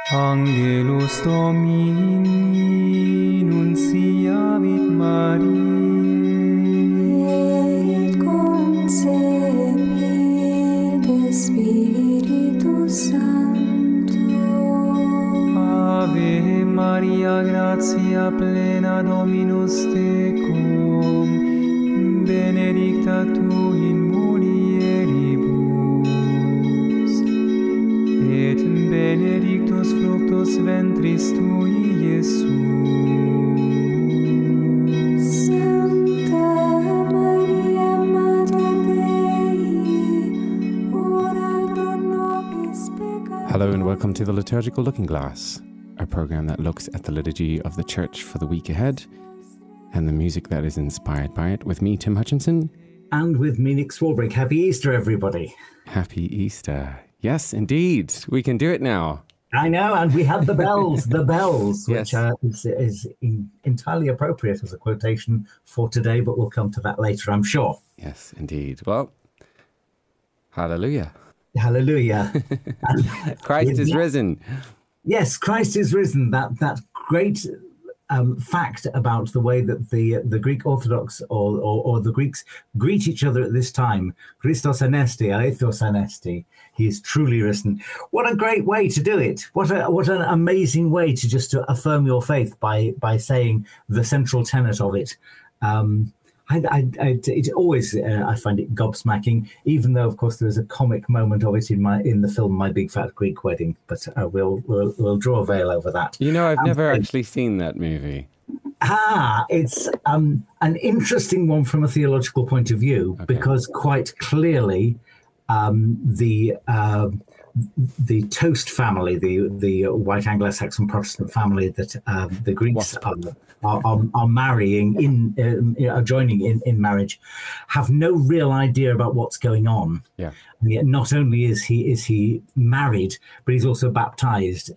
Angelus Domini nunciavit Mariae, Et concepit de Spiritus Sancto. Ave Maria, gratia plena Dominus tecum, benedicta tu in mulieribus, et benedictus fructus ventris tui, Iesus. Sancta Maria, Mater Dei, ora pro nobis peccatoribus. Hello and welcome to the Liturgical Looking Glass, a program that looks at the liturgy of the Church for the week ahead and the music that is inspired by it, with me, Tim Hutchinson. And with me, Nick Swarbrick. Happy Easter, everybody. Happy Easter. Yes, indeed. We can do it now. I know, and we had the bells, Yes. which is entirely appropriate as a quotation for today, but we'll come to that later, I'm sure. Yes, indeed. Well, hallelujah. Hallelujah. Christ is risen. Yes, Christ is risen. That great fact about the way that the Greek Orthodox or the Greeks greet each other at this time. Christos anesti, aleithos anesti. He is truly risen. What a great way to do it. What an amazing way to just to affirm your faith by saying the central tenet of it. It always I find it gobsmacking, even though of course there is a comic moment of it in the film My Big Fat Greek Wedding, but we'll draw a veil over that. You know, I've never actually seen that movie. It's an interesting one from a theological point of view, because quite clearly the Toast family, the white Anglo-Saxon Protestant family that the Greeks are marrying are joining in marriage, have no real idea about what's going on. Yeah. And yet, not only is he married, but he's also baptized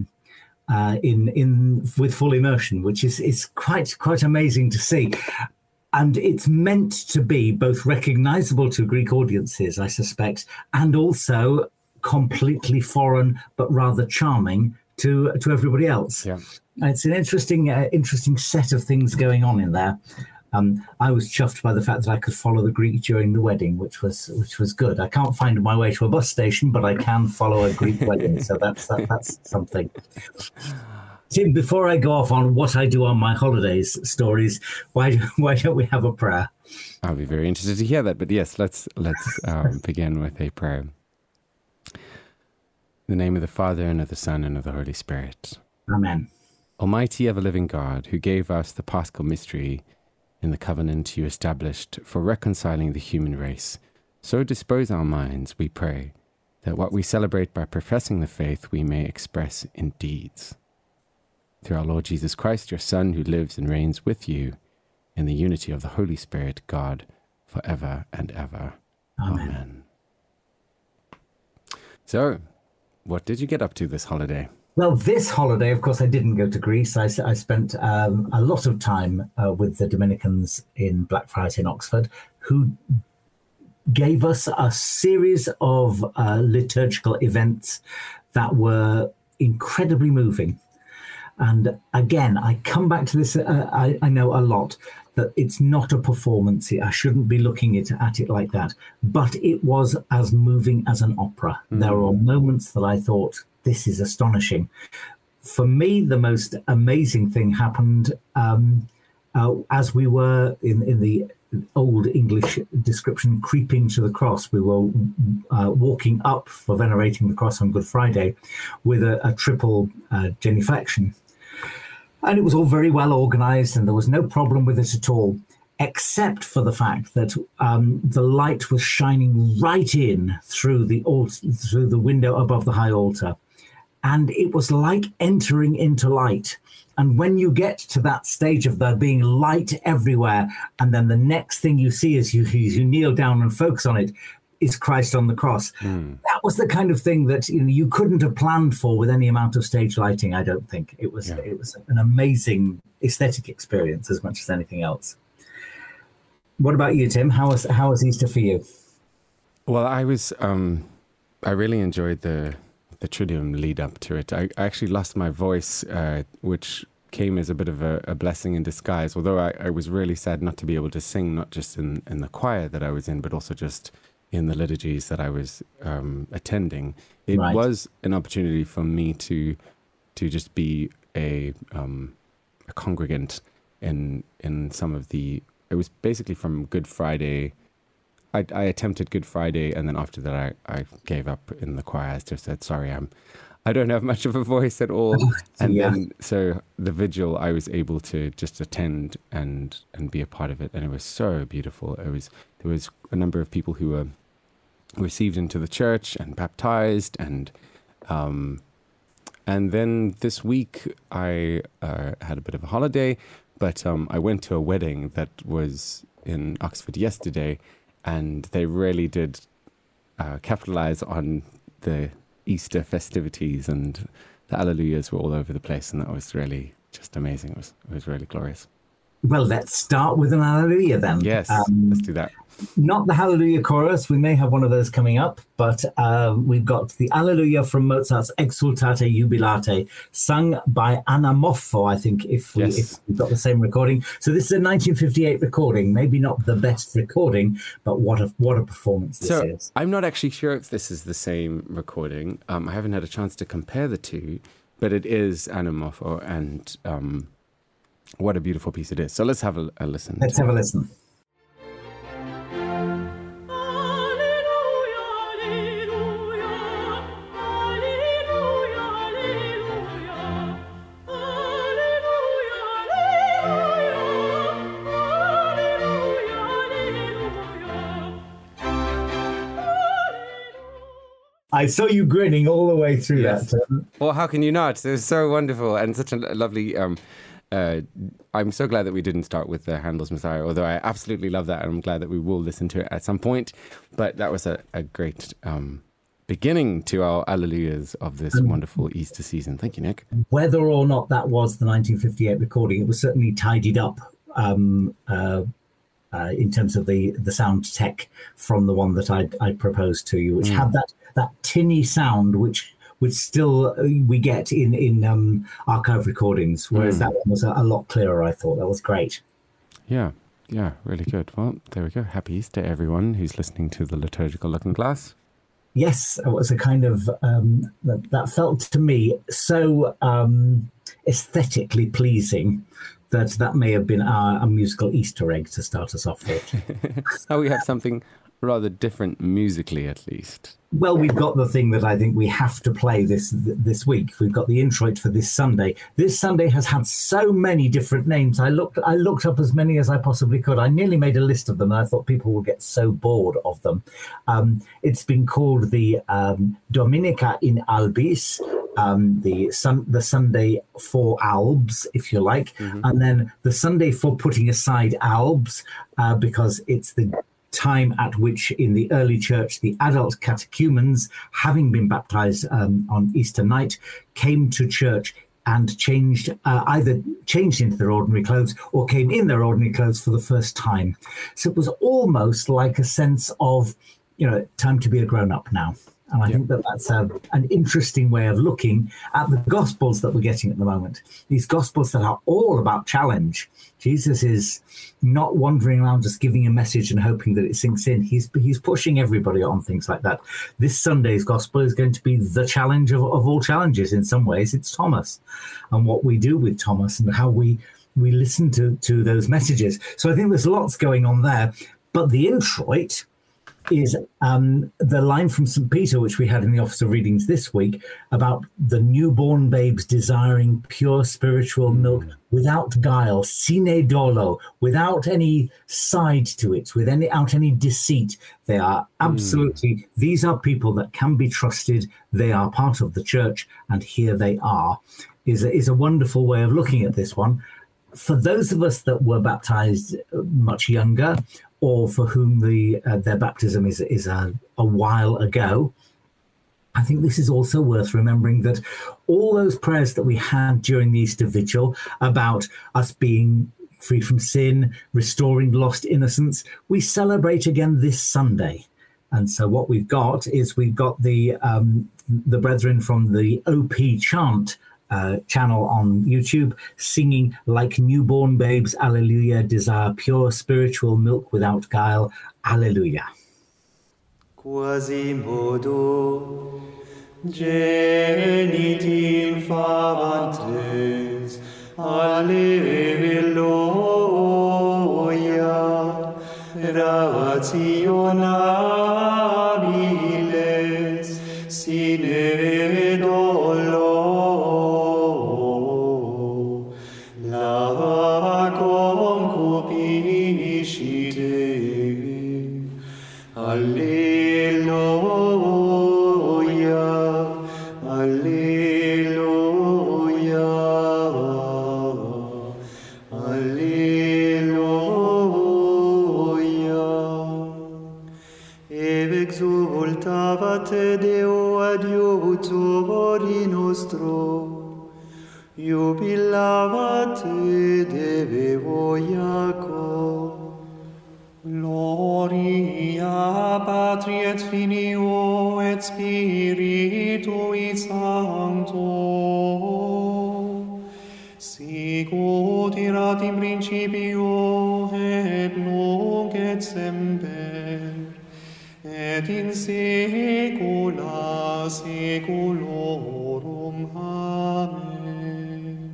with full immersion, which is quite amazing to see. And it's meant to be both recognizable to Greek audiences, I suspect, and also completely foreign but rather charming to everybody else. Yeah. It's an interesting set of things going on in there. I was chuffed by the fact that I could follow the Greek during the wedding, which was good. I can't find my way to a bus station, but I can follow a Greek wedding, so that's something. Tim, before I go off on what I do on my holidays stories, why don't we have a prayer? I'll be very interested to hear that. But yes, let's begin with a prayer. In the name of the Father, and of the Son, and of the Holy Spirit. Amen. Almighty ever-living God, who gave us the Paschal mystery in the covenant you established for reconciling the human race, so dispose our minds, we pray, that what we celebrate by professing the faith we may express in deeds. Through our Lord Jesus Christ, your Son, who lives and reigns with you in the unity of the Holy Spirit, God, forever and ever. Amen. So, what did you get up to this holiday? Well, this holiday, of course, I didn't go to Greece. I spent a lot of time with the Dominicans in Blackfriars in Oxford, who gave us a series of liturgical events that were incredibly moving. And again, I come back to this, I know a lot, that it's not a performance. I shouldn't be looking at it like that. But it was as moving as an opera. Mm. There were moments that I thought, this is astonishing. For me, the most amazing thing happened as we were in the old English description, creeping to the cross. We were walking up for venerating the cross on Good Friday with a triple genuflection. And it was all very well organized, and there was no problem with it at all, except for the fact that the light was shining right in through the window above the high altar. And it was like entering into light. And when you get to that stage of there being light everywhere, and then the next thing you see as you kneel down and focus on it, is Christ on the cross. That was the kind of thing that you couldn't have planned for with any amount of stage lighting, I don't think. It was an amazing aesthetic experience as much as anything else. What about you, Tim? How was Easter for you? Well, I really enjoyed the the Triduum lead up to it. I actually lost my voice, which came as a bit of a blessing in disguise, although I was really sad not to be able to sing, not just in the choir that I was in, but also just in the liturgies that I was attending. It was an opportunity for me to just be a congregant in some of the... It was basically from Good Friday. I attempted Good Friday, and then after that I gave up in the choir. I just said, sorry, I don't have much of a voice at all. And then, so the vigil, I was able to just attend and be a part of it. And it was so beautiful. There was a number of people who were received into the church and baptized. And then this week I had a bit of a holiday, but I went to a wedding that was in Oxford yesterday, and they really did capitalize on the Easter festivities, and the Alleluias were all over the place, and that was really just amazing. It was really glorious. Well, let's start with an Alleluia then. Yes, let's do that. Not the Hallelujah chorus. We may have one of those coming up, but we've got the Alleluia from Mozart's Exsultate Jubilate, sung by Anna Moffo, I think, if we've got the same recording. So this is a 1958 recording, maybe not the best recording, but what a performance this is. I'm not actually sure if this is the same recording. I haven't had a chance to compare the two, but it is Anna Moffo, and what a beautiful piece it is. So let's have a listen. Let's have a listen. I saw you grinning all the way through that. Well, how can you not? It was so wonderful and such a lovely... I'm so glad that we didn't start with Handel's Messiah, although I absolutely love that, and I'm glad that we will listen to it at some point. But that was a great beginning to our Alleluias of this wonderful Easter season. Thank you, Nick. Whether or not that was the 1958 recording, it was certainly tidied up in terms of the sound tech from the one that I proposed to you, which had that tinny sound, which still we get in archive recordings, whereas that one was a lot clearer, I thought. That was great. Yeah, really good. Well, there we go. Happy Easter, everyone who's listening to the Liturgical Looking Glass. Yes, it was a kind of, that felt to me so aesthetically pleasing that may have been a musical Easter egg to start us off with. So we have something rather different musically, at least. Well, we've got the thing that I think we have to play this week. We've got the introit for this Sunday. This Sunday has had so many different names. I looked up as many as I possibly could. I nearly made a list of them, and I thought people would get so bored of them. It's been called the Dominica in Albis, the Sunday for Albs, if you like, and then the Sunday for putting aside Albs, because it's the time at which in the early church the adult catechumens, having been baptized on Easter night, came to church and either changed into their ordinary clothes or came in their ordinary clothes for the first time. So it was almost like a sense of, time to be a grown-up now. And I think that's an interesting way of looking at the Gospels that we're getting at the moment. These Gospels that are all about challenge. Jesus is not wandering around just giving a message and hoping that it sinks in. He's pushing everybody on things like that. This Sunday's Gospel is going to be the challenge of all challenges in some ways. It's Thomas and what we do with Thomas and how we listen to those messages. So I think there's lots going on there. But the introit is the line from St. Peter, which we had in the Office of Readings this week, about the newborn babes desiring pure spiritual milk without guile, sine dolo, without any side to it, without any deceit. They are absolutely, these are people that can be trusted. They are part of the church, and here they are, is a wonderful way of looking at this one. For those of us that were baptized much younger, or for whom their baptism is a while ago, I think this is also worth remembering that all those prayers that we had during the Easter Vigil about us being free from sin, restoring lost innocence, we celebrate again this Sunday. And so what we've got the brethren from the OP Chant channel on YouTube singing like newborn babes, Alleluia, desire pure spiritual milk without guile, Alleluia. Quasimodo genitim fabantes, Alleluia, rationabiles sine dolo, la concupiscite, Alleluia, Alleluia, Alleluia. Eb exultavat Deo adiutori nostro, jubilavat Deo Jacob. Gloria Patri et Filio et Spiritui Sancto, sicut erat in principio et nunc et semper, et in saecula saeculorum. Amen.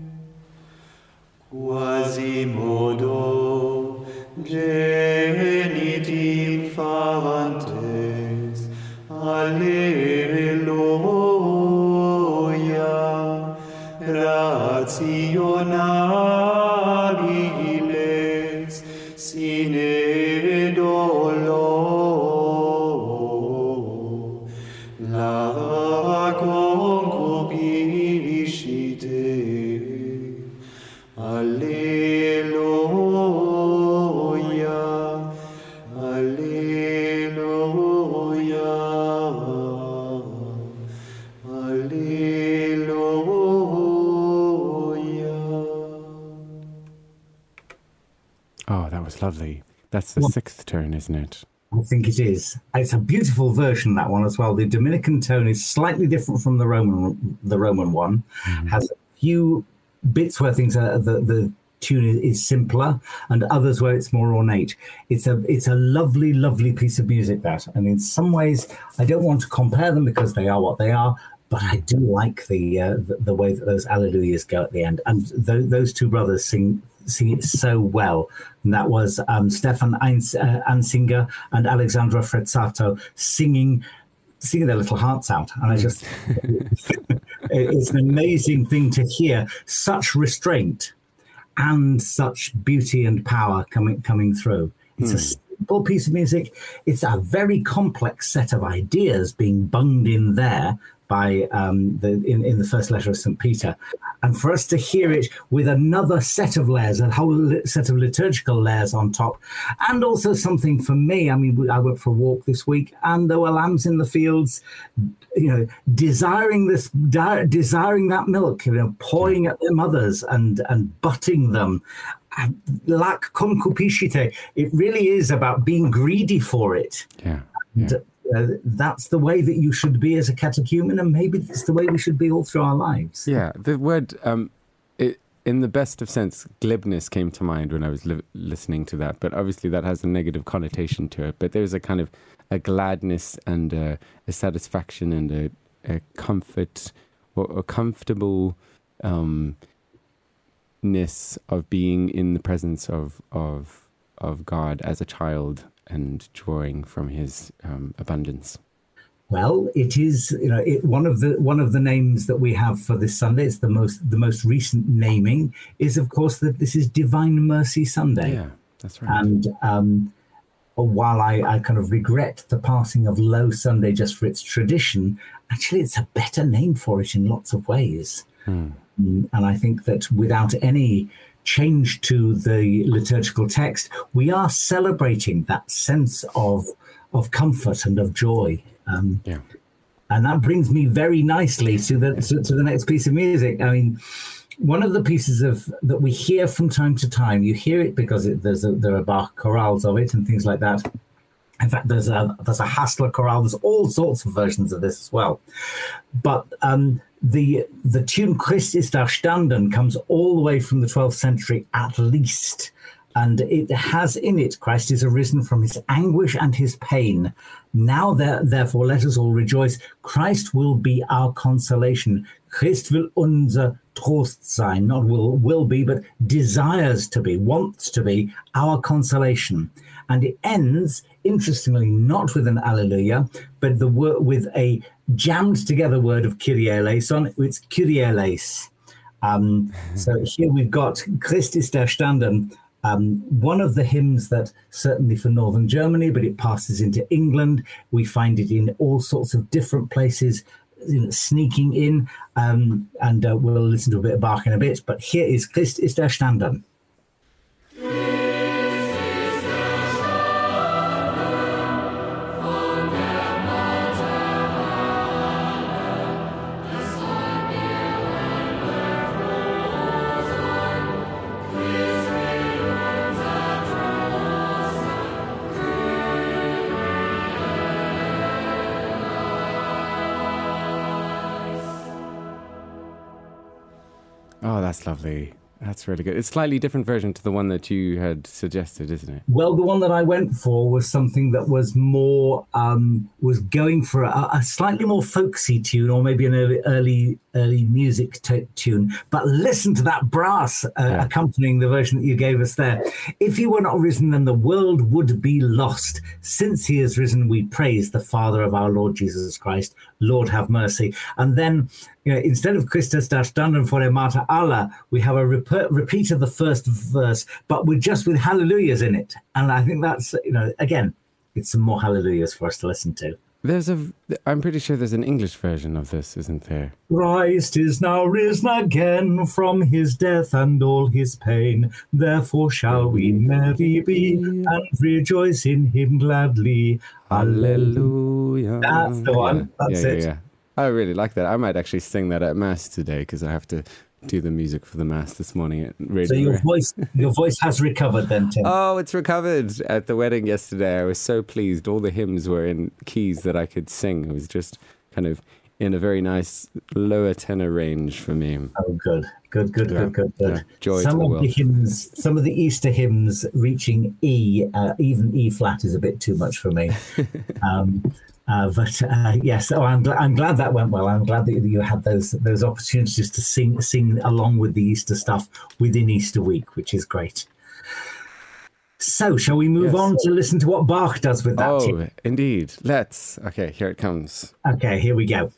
Quasimodo genitim fabantes, Alleluia, rationabiles sine dolo, la concupiscite, Alleluia, Alleluia, Alleluia. Oh, that was lovely. That's the sixth turn, isn't it? I think it is. It's a beautiful version, that one as well. The Dominican tone is slightly different from the Roman one. Has a few bits where things are, the tune is simpler, and others where it's more ornate. It's a lovely, lovely piece of music, that. And in some ways, I don't want to compare them because they are what they are, but I do like the way that those Alleluias go at the end. And those two brothers sing it so well. And that was Stefan Ansinger and Alexandra Frezzato singing their little hearts out. And I just, it's an amazing thing to hear such restraint and such beauty and power coming through. It's a simple piece of music. It's a very complex set of ideas being bunged in there by in the first letter of St. Peter. And for us to hear it with another set of layers, a whole set of liturgical layers on top, and also something for me, I mean, I went for a walk this week, and there were lambs in the fields, desiring that milk, pawing at their mothers and butting them. Lac concupiscite. It really is about being greedy for it. Yeah. That's the way that you should be as a catechumen, and maybe it's the way we should be all through our lives. Yeah, the word, in the best of sense, glibness came to mind when I was listening to that, but obviously that has a negative connotation to it. But there's a kind of a gladness and a satisfaction and a comfort, or a comfortableness of being in the presence of God as a child, and drawing from his abundance. Well, it is one of the names that we have for this Sunday. It's the most recent naming is, of course, that this is Divine Mercy Sunday. Yeah, that's right. And while I kind of regret the passing of Low Sunday just for its tradition, actually it's a better name for it in lots of ways. And I think that without any change to the liturgical text, we are celebrating that sense of comfort and of joy. And that brings me very nicely to the next piece of music. I mean, one of the pieces that we hear from time to time, you hear it because there are Bach chorales of it and things like that. In fact, there's a Hassler chorale. There's all sorts of versions of this as well. But the tune Christ ist erstanden comes all the way from the 12th century at least. And it has in it, Christ is arisen from his anguish and his pain. Now, therefore, let us all rejoice. Christ will be our consolation. Christ will unser Trost sein, not will be, but desires to be, wants to be our consolation. And it ends, interestingly, not with an Alleluia, but with a jammed together word of Kyrie eleison. It's Kyrie eleis. So here we've got Christ ist erstanden. One of the hymns that certainly for northern Germany, but it passes into England. We find it in all sorts of different places, sneaking in, and we'll listen to a bit of Bach in a bit. But here is Christ ist erstanden. Oh, that's lovely. That's really good. It's a slightly different version to the one that you had suggested, isn't it? Well, the one that I went for was something that was more, was going for a slightly more folksy tune, or maybe an early music tune. But listen to that brass accompanying the version that you gave us there. If he were not risen, then the world would be lost. Since he is risen, we praise the Father of our Lord Jesus Christ. Lord, have mercy. And then, instead of Christus erstanden vor der Marter aller, we have a repeat of the first verse, but with hallelujahs in it. And I think that's, again, it's some more hallelujahs for us to listen to. I'm pretty sure there's an English version of this, isn't there? Christ is now risen again from his death and all his pain. Therefore shall we merry be and rejoice in him gladly. Hallelujah. That's the one. That's it. Yeah. I really like that. I might actually sing that at Mass today, because I have to do the music for the Mass this morning at Radio. So your voice has recovered then, Tim? Oh, it's recovered. At the wedding yesterday, I was so pleased. All the hymns were in keys that I could sing. It was just kind of in a very nice lower tenor range for me. Oh, good. Yeah. Joy some to of the the hymns, some of the Easter hymns reaching E, even E flat is a bit too much for me. But yes, I'm glad that went well. I'm glad that you had those opportunities to sing along with the Easter stuff within Easter week, which is great. So, shall we move on to listen to what Bach does with that? Oh, indeed. Let's. Okay, here it comes. Okay, here we go.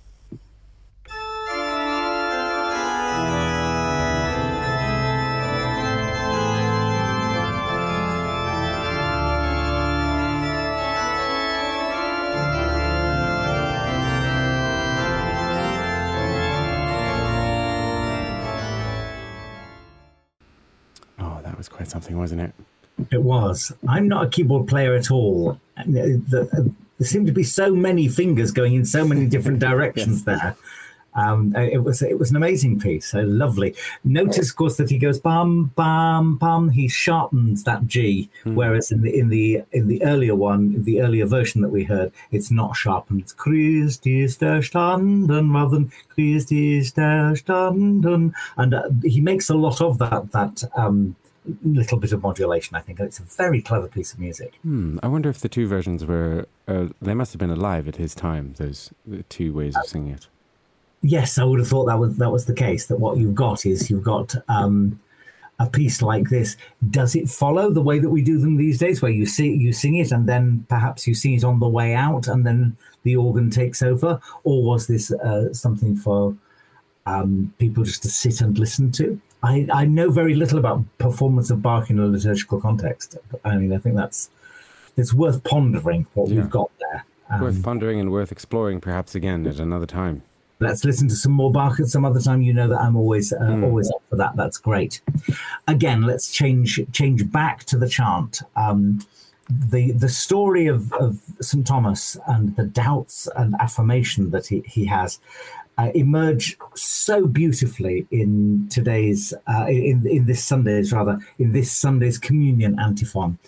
Quite something, wasn't it? It was. I'm not a keyboard player at all. There seemed to be so many fingers going in so many different directions there. It was an amazing piece. So lovely. Notice, of course, that he goes bum bum bum. He sharpens that G, whereas in the earlier one, the earlier version that we heard, it's not sharpened. It's Christ ist erstanden, rather than Christ ist erstanden, and he makes a lot of that little bit of modulation, I think. It's a very clever piece of music. I wonder if the two versions were, they must have been alive at his time, the two ways of singing it. Yes, I would have thought that was the case, that what you've got a piece like this. Does it follow the way that we do them these days, where you sing it and then perhaps you sing it on the way out and then the organ takes over? Or was this something for people just to sit and listen to? I know very little about performance of Bach in a liturgical context. I mean, I think it's worth pondering what we've got there. Worth pondering and worth exploring perhaps again at another time. Let's listen to some more Bach at some other time. You know that I'm always up for that. That's great. Again, let's change back to the chant. The story of St. Thomas and the doubts and affirmation that he has emerge so beautifully in today's in this Sunday's communion antiphon.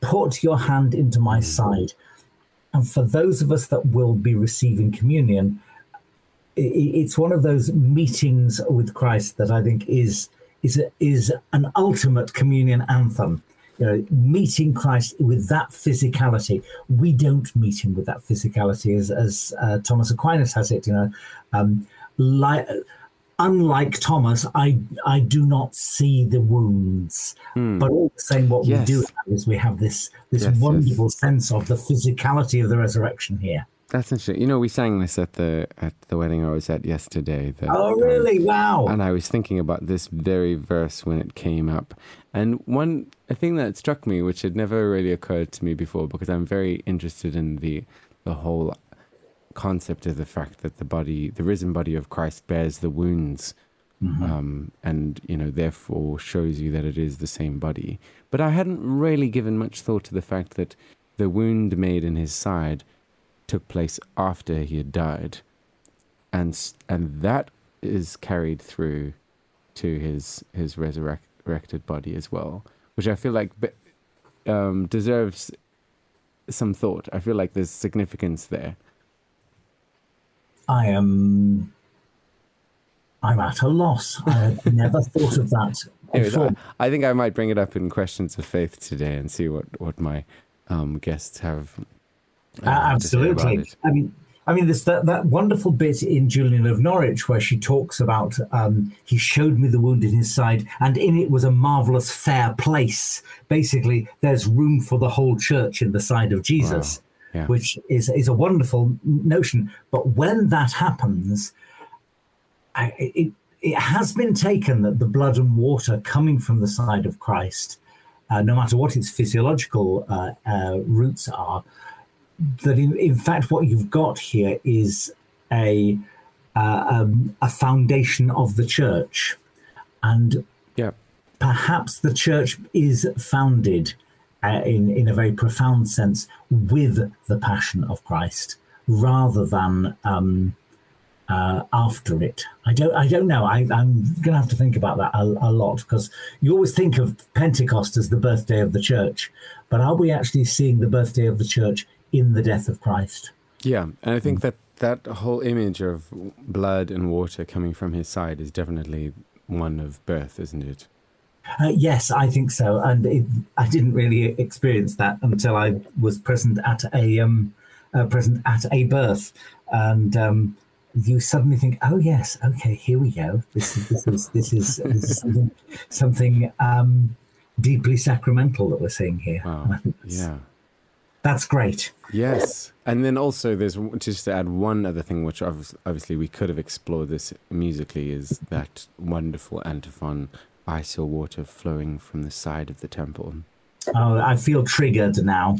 put your hand into my side. And for those of us that will be receiving communion, it's one of those meetings with Christ that I think is an ultimate communion anthem. You know, meeting Christ with that physicality. We don't meet him with that physicality, as Thomas Aquinas has it. You know, unlike Thomas, I do not see the wounds, but all the same, what we do have is we have this wonderful sense of the physicality of the resurrection here. That's interesting. You know, we sang this at the wedding I was at yesterday. Oh, really? Wow. And I was thinking about this very verse when it came up. And a thing that struck me, which had never really occurred to me before, because I'm very interested in the whole concept of the fact that the risen body of Christ bears the wounds, and, you know, therefore shows you that it is the same body. But I hadn't really given much thought to the fact that the wound made in his side took place after he had died, and that is carried through to his resurrected body as well, which I feel like deserves some thought. I feel like there's significance there. I'm at a loss. I had never thought of that before. I think I might bring it up in Questions of Faith today and see what my guests have. Absolutely. I mean, there's that wonderful bit in Julian of Norwich where she talks about he showed me the wound in his side, and in it was a marvelous fair place. Basically, there's room for the whole church in the side of Jesus, which is a wonderful notion. But when that happens, it has been taken that the blood and water coming from the side of Christ, no matter what its physiological roots are, that in fact what you've got here is a foundation of the church, and perhaps the church is founded in a very profound sense with the passion of Christ rather than after it. I don't know. I'm going to have to think about that a lot, because you always think of Pentecost as the birthday of the church, but are we actually seeing the birthday of the church in the death of Christ? Yeah, and I think that whole image of blood and water coming from his side is definitely one of birth, isn't it? Yes, I think so. And I didn't really experience that until I was present at a birth, and you suddenly think, oh yes, okay, here we go. This is something deeply sacramental that we're seeing here. Wow. Yeah. That's great. Yes. And then also there's, just to add one other thing, which obviously we could have explored this musically, is that wonderful antiphon, I saw water flowing from the side of the temple. Oh, I feel triggered now.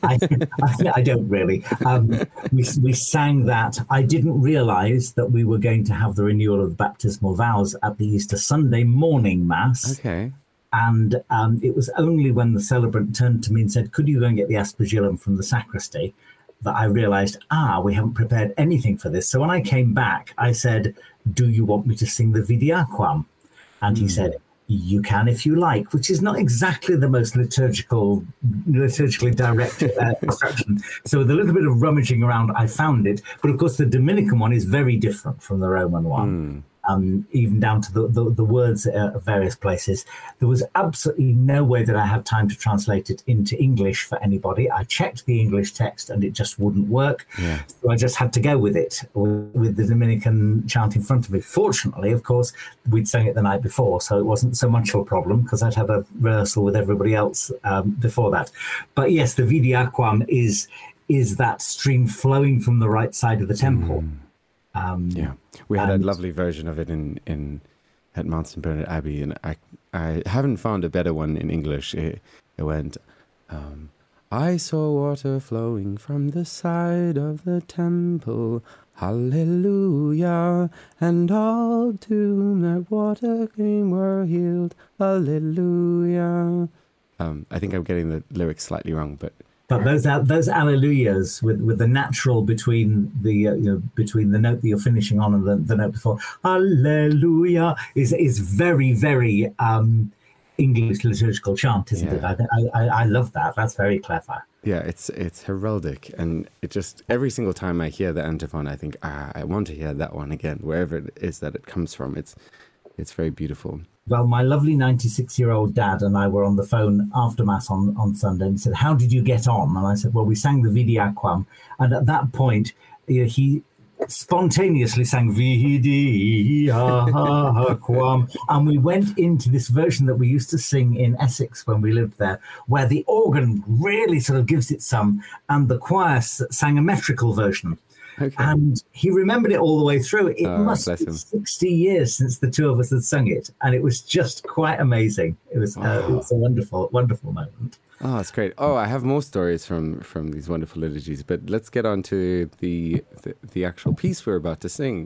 I don't really. We sang that. I didn't realize that we were going to have the renewal of the baptismal vows at the Easter Sunday morning Mass. Okay. And it was only when the celebrant turned to me and said, could you go and get the aspergillum from the sacristy, that I realized, we haven't prepared anything for this. So when I came back, I said, do you want me to sing the Vidiaquam? And he said, you can if you like, which is not exactly the most liturgically direct instruction. So with a little bit of rummaging around, I found it. But of course, the Dominican one is very different from the Roman one. Even down to the words of various places. There was absolutely no way that I had time to translate it into English for anybody. I checked the English text and it just wouldn't work. Yeah. So I just had to go with it, with the Dominican chant in front of me. Fortunately, of course, we'd sang it the night before, so it wasn't so much of a problem because I'd had a rehearsal with everybody else before that. But yes, the Vidiaquam is that stream flowing from the right side of the temple. We had a lovely version of it at Mount St. Bernard Abbey, and I haven't found a better one in English. It went, I saw water flowing from the side of the temple, hallelujah, and all to whom that water came were healed, hallelujah. I think I'm getting the lyrics slightly wrong, but those alleluias with the natural between the between the note that you're finishing on and the note before, hallelujah, is very, very English liturgical chant, isn't it? I love that. That's very clever. Yeah, it's heraldic, and it just every single time I hear the antiphon, I think, I want to hear that one again, wherever it is that it comes from. It's very beautiful. Well, my lovely 96-year-old dad and I were on the phone after Mass on Sunday, and he said, "How did you get on?" And I said, "Well, we sang the Vidi Aquam." And at that point, he spontaneously sang Vidi Aquam. And we went into this version that we used to sing in Essex when we lived there, where the organ really sort of gives it some, and the choir sang a metrical version. Okay. And he remembered it all the way through. It must bless be him. 60 years since the two of us had sung it, and it was just quite amazing. It was a wonderful, wonderful moment. Oh, that's great. Oh, I have more stories from these wonderful liturgies, but let's get on to the actual piece we're about to sing.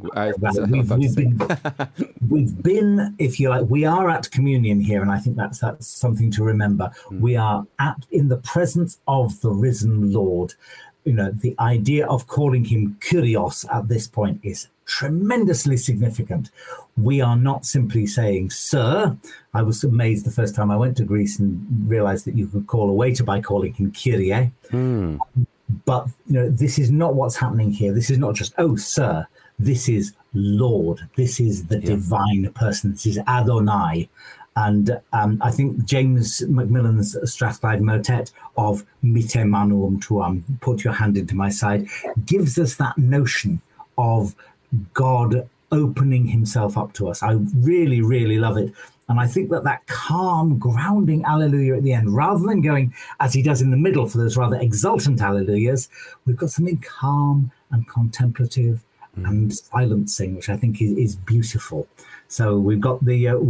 We've been, if you like, we are at communion here, and I think that's something to remember. We are in the presence of the risen Lord. You know, the idea of calling him Kyrios at this point is tremendously significant. We are not simply saying, "Sir." I was amazed the first time I went to Greece and realized that you could call a waiter by calling him Kyrie. But, you know, this is not what's happening here. This is not just, "Oh, sir." This is Lord. This is the divine person. This is Adonai. And I think James Macmillan's Strathclyde motet of Mite manuum tuam, put your hand into my side, gives us that notion of God opening himself up to us. I really, really love it. And I think that calm, grounding alleluia at the end, rather than going, as he does in the middle for those rather exultant alleluias, we've got something calm and contemplative and silencing, which I think is beautiful. So we've got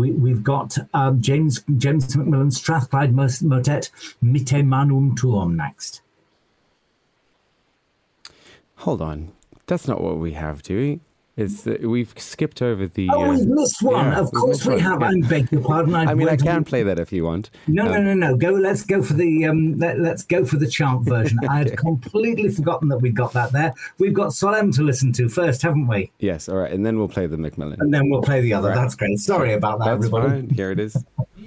James Macmillan's Strathclyde motet Mite manuum tuum next. Hold on, that's not what we have, do we? We've skipped over the. Oh, we've missed one. Yeah, of course we have. Yeah. I beg your pardon. I can play that if you want. No. Let's go for the let's go for the chant version. I had completely forgotten that we'd got that there. We've got Solemn to listen to first, haven't we? Yes. All right, and then we'll play the Macmillan. And then we'll play the other. Right. That's great. Sorry about that, That's everybody. fine. Here it is.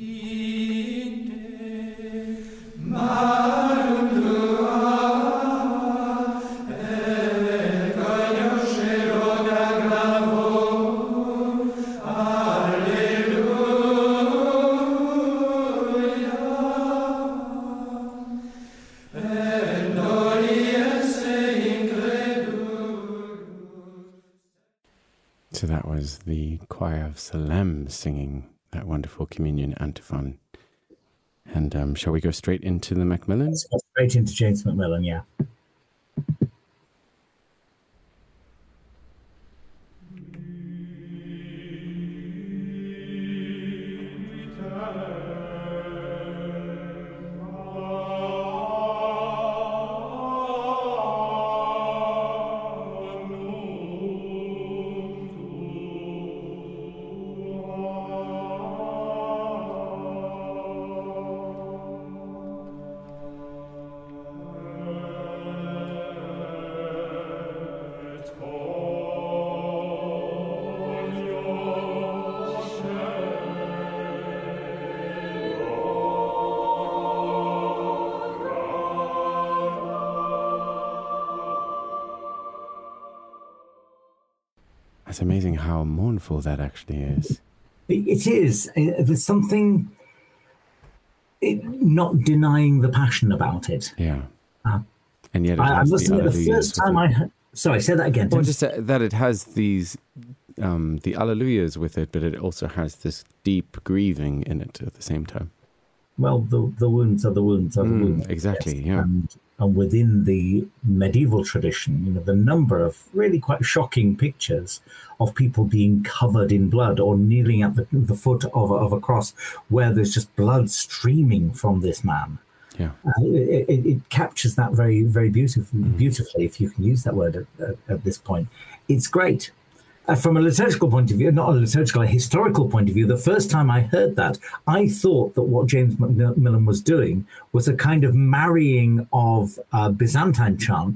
So that was the choir of Salem singing that wonderful communion antiphon. And shall we go straight into the Macmillan? Let's go straight into James Macmillan, yeah. It's amazing how mournful that actually is. It is. There's something not denying the passion about it. Yeah. And yet it I has must admit, the first time I heard... Sorry, say that again. Well, just that it has these, the alleluias with it, but it also has this deep grieving in it at the same time. Well, the wounds are the wounds are the wounds. Exactly, yes. yeah. And within the medieval tradition, you know, the number of really quite shocking pictures of people being covered in blood or kneeling at the foot of a cross where there's just blood streaming from this man. Yeah, it captures that very, very beautifully, if you can use that word at this point. It's great. From a liturgical point of view, not a liturgical, a historical point of view, the first time I heard that, I thought that what James Macmillan was doing was a kind of marrying of Byzantine chant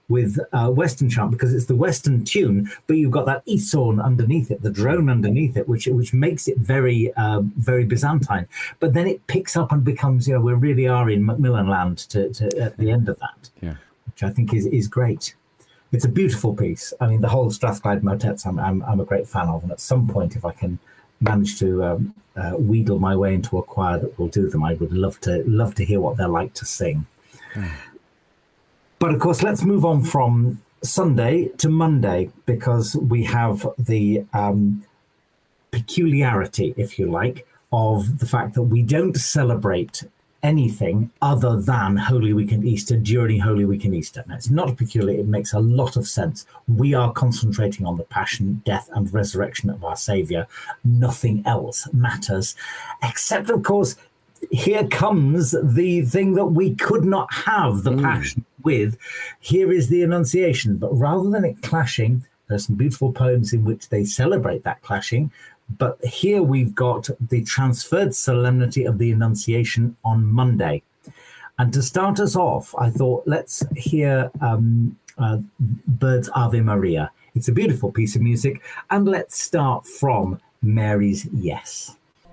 with Western chant because it's the Western tune, but you've got that Isorn underneath it, the drone underneath it, which makes it very very Byzantine. But then it picks up and becomes, we really are in Macmillan land to at the end of that, which I think is great. It's a beautiful piece. I mean, the whole Strathclyde motets I'm a great fan of, and at some point, if I can manage to wheedle my way into a choir that will do them, I would love to hear what they're like to sing. But of course, let's move on from Sunday to Monday, because we have the peculiarity, if you like, of the fact that we don't celebrate anything other than Holy Week and Easter during Holy Week and Easter. Now, it's not peculiar, it makes a lot of sense. We are concentrating on the passion, death, and resurrection of our Saviour. Nothing else matters, except, of course, here comes the thing that we could not have the passion with. Here is the Annunciation. But rather than it clashing, there's some beautiful poems in which they celebrate that clashing. But here we've got the transferred solemnity of the Annunciation on Monday. And to start us off, I thought, let's hear Bird's Ave Maria. It's a beautiful piece of music. And let's start from Mary's Yes.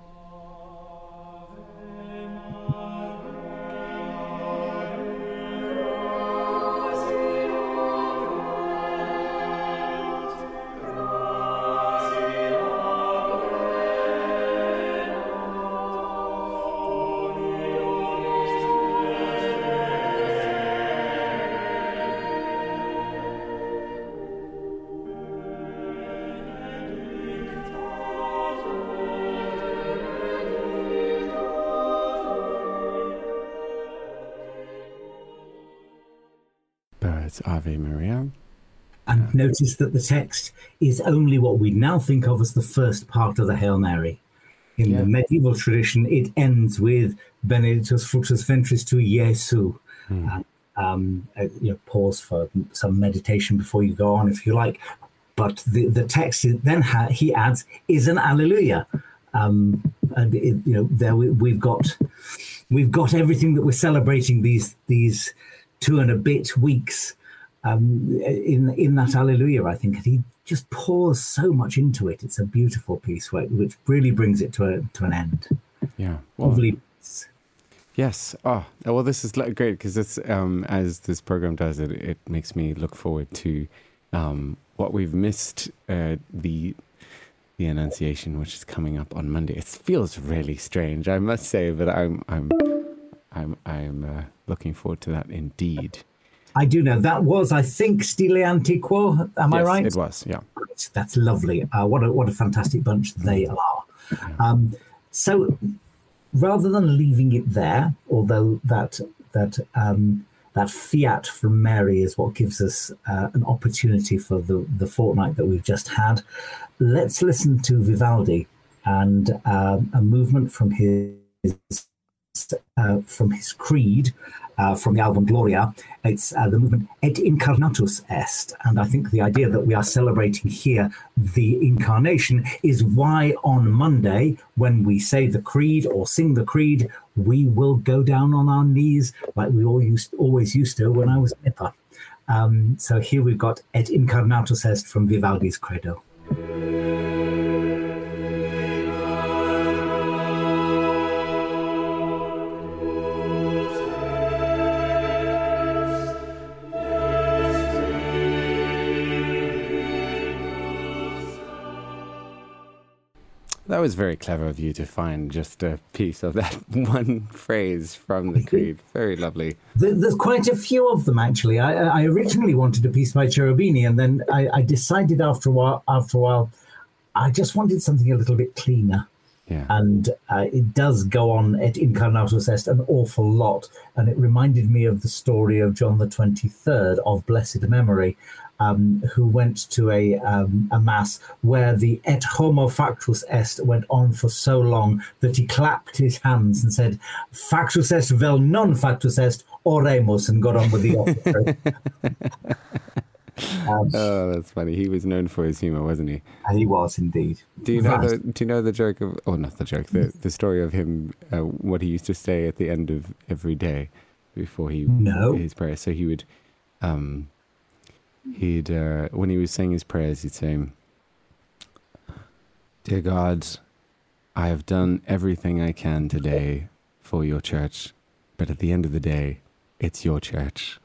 Ave Maria. And notice that the text is only what we now think of as the first part of the Hail Mary. In the medieval tradition, it ends with Benedictus fructus ventris tui, Iesu. Pause for some meditation before you go on, if you like. But the text then he adds is an Alleluia. There we've got everything that we're celebrating these 2 and a bit weeks in that Alleluia, I think. And he just pours so much into it. It's a beautiful piece which really brings it to an end. Yeah. Well, lovely. Yes. Oh, well, this is great because it's as this program does, it makes me look forward to what we've missed, the Annunciation, which is coming up on Monday. It feels really strange, I must say, but I'm looking forward to that indeed. I do know that was, I think, Stile Antiquo. Am I right? It was. Yeah. That's lovely. What a fantastic bunch they are. Yeah. So, rather than leaving it there, although that fiat from Mary is what gives us an opportunity for the fortnight that we've just had, let's listen to Vivaldi and a movement from his Creed, from the album Gloria. It's the movement Et Incarnatus Est. And I think the idea that we are celebrating here the Incarnation is why on Monday, when we say the Creed or sing the Creed, we will go down on our knees like we always used to when I was nipper. So here we've got Et Incarnatus Est from Vivaldi's Credo. That was very clever of you to find just a piece of that one phrase from the Creed. Very lovely. There's quite a few of them, actually. I originally wanted a piece by Cherubini, and then I decided after a while, I just wanted something a little bit cleaner. Yeah. And it does go on Et Incarnatus Est an awful lot. And it reminded me of the story of John the 23rd of blessed memory, who went to a mass where the Et Homo Factus Est went on for so long that he clapped his hands and said, Factus Est vel non Factus Est, oremus, and got on with the office. Oh, that's funny. He was known for his humor, wasn't he? He was indeed. Do you know the joke of? Oh, not the joke. The story of him. What he used to say at the end of every day before his prayer. So he would he'd when he was saying his prayers, he'd say, "Dear God, I have done everything I can today for your church, but at the end of the day, it's your church."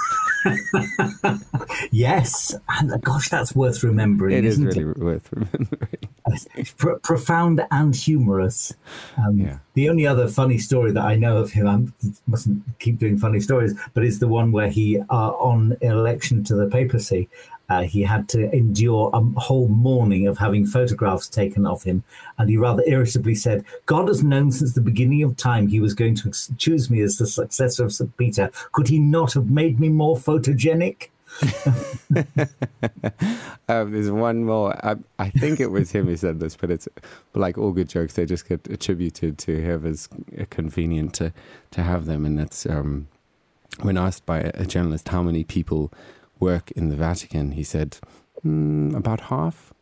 Yes, and gosh, that's worth remembering. It is isn't really worth remembering. It's profound and humorous. Yeah. The only other funny story that I know of him, I mustn't keep doing funny stories, but is the one where he, on election to the papacy, he had to endure a whole morning of having photographs taken of him. And he rather irritably said, "God has known since the beginning of time he was going to choose me as the successor of St. Peter. Could he not have made me more photogenic?" There's one more. I think it was him who said this, but it's like all good jokes, they just get attributed to whoever's convenient to have them. And that's when asked by a journalist how many people work in the Vatican, he said, about half.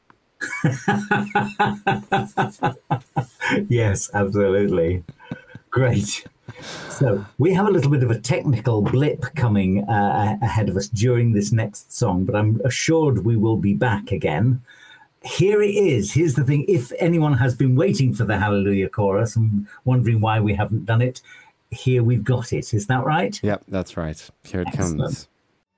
Yes, absolutely. Great. So we have a little bit of a technical blip coming ahead of us during this next song, but I'm assured we will be back again. Here it is. Here's the thing. If anyone has been waiting for the Hallelujah chorus and wondering why we haven't done it, here we've got it. Is that right? Yep, that's right. Here it Excellent. comes.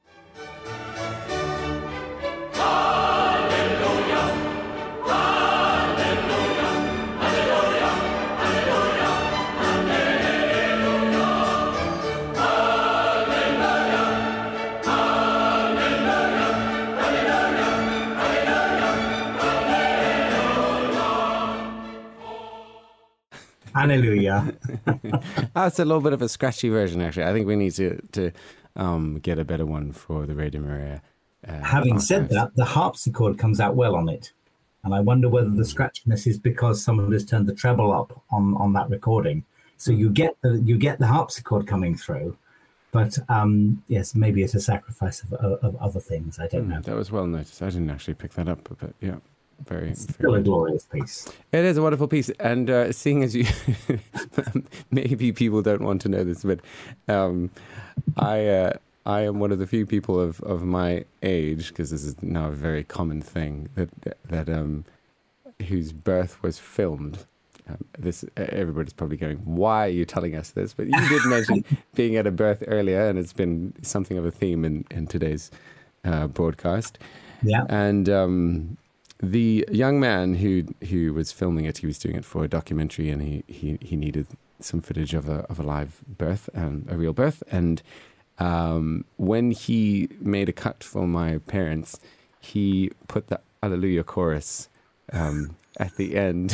Hallelujah. That's a little bit of a scratchy version, actually. I think we need to get a better one for the Radio Maria. Having said that, the harpsichord comes out well on it. And I wonder whether the scratchiness is because someone has turned the treble up on that recording. So you get the harpsichord coming through. But yes, maybe it's a sacrifice of other things. I don't know. That was well noticed. I didn't actually pick that up, but yeah, very. Still a glorious piece. It is a wonderful piece, and seeing as you, maybe people don't want to know this, but I am one of the few people of my age, because this is now a very common thing, that whose birth was filmed. This everybody's probably going, why are you telling us this? But you did mention being at a birth earlier, and it's been something of a theme in today's broadcast. Yeah. And the young man who was filming it, he was doing it for a documentary, and he needed some footage of a live birth, a real birth. And when he made a cut for my parents, he put the Alleluia chorus at the end.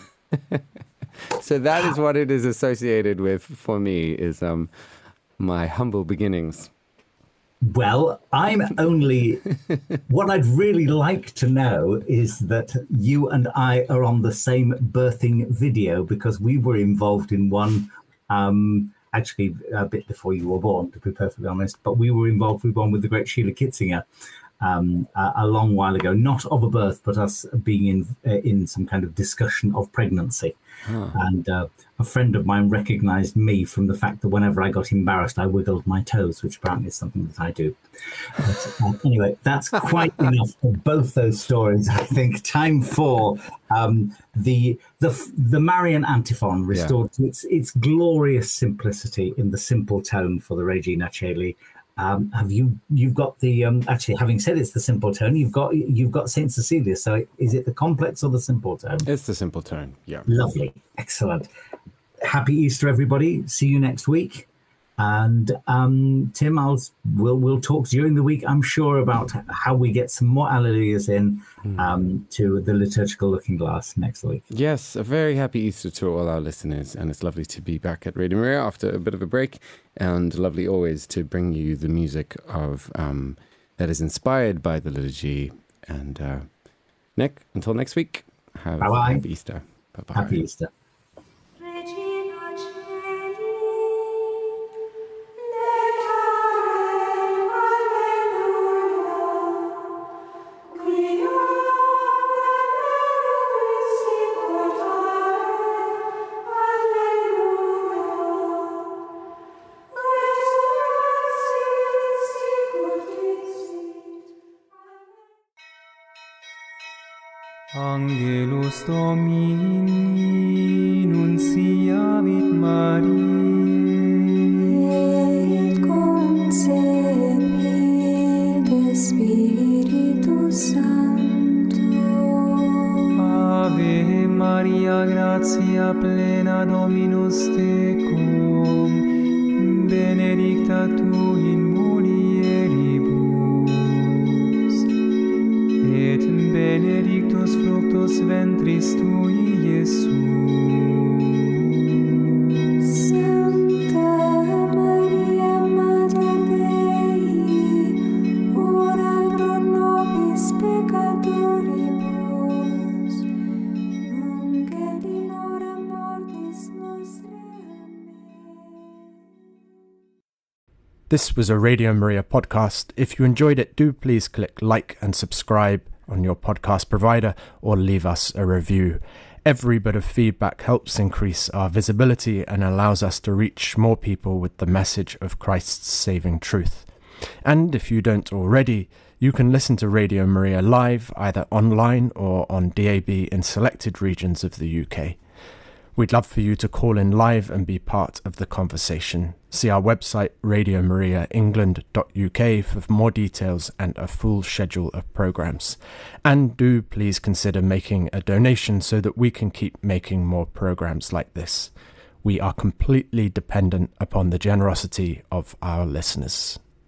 So that is what it is associated with for me, is my humble beginnings. Well, what I'd really like to know is that you and I are on the same birthing video, because we were involved in one, actually a bit before you were born, to be perfectly honest, but we were involved with one with the great Sheila Kitzinger a long while ago, not of a birth, but us being in some kind of discussion of pregnancy. And a friend of mine recognized me from the fact that whenever I got embarrassed, I wiggled my toes, which apparently is something that I do. But anyway, that's quite enough for both those stories. I think time for the Marian antiphon restored to its glorious simplicity in the simple tone for the Regina Caeli. You've got the actually, having said it's the simple tone, you've got Saint Cecilia. So is it the complex or the simple tone? It's the simple tone. Yeah. Lovely, excellent. Happy Easter, everybody. See you next week. And Tim, we'll talk during the week, I'm sure, about how we get some more Alleluias in to the liturgical looking glass next week. Yes, a very happy Easter to all our listeners, and it's lovely to be back at Radio Maria after a bit of a break, and lovely always to bring you the music of that is inspired by the liturgy. And Nick, until next week, have a happy Easter. Bye-bye. Happy Easter. Angelus Domini nunciavit Mariae, et concepit Spiritus Sancto. Ave Maria, gratia plena, Dominus tecum, benedicta tu in mulieribus, et benedictus fructus ventris tui, Iesus. Sancta Maria, Mater Dei, ora pro nobis peccatoribus, nunc et in hora mortis nostrae. Amen. This was a Radio Maria podcast. If you enjoyed it, do please click like and subscribe on your podcast provider or leave us a review. Every bit of feedback helps increase our visibility and allows us to reach more people with the message of Christ's saving truth. And if you don't already, you can listen to Radio Maria live either online or on DAB in selected regions of the UK. We'd love for you to call in live and be part of the conversation. See our website radiomariaengland.uk for more details and a full schedule of programs. And do please consider making a donation so that we can keep making more programs like this. We are completely dependent upon the generosity of our listeners.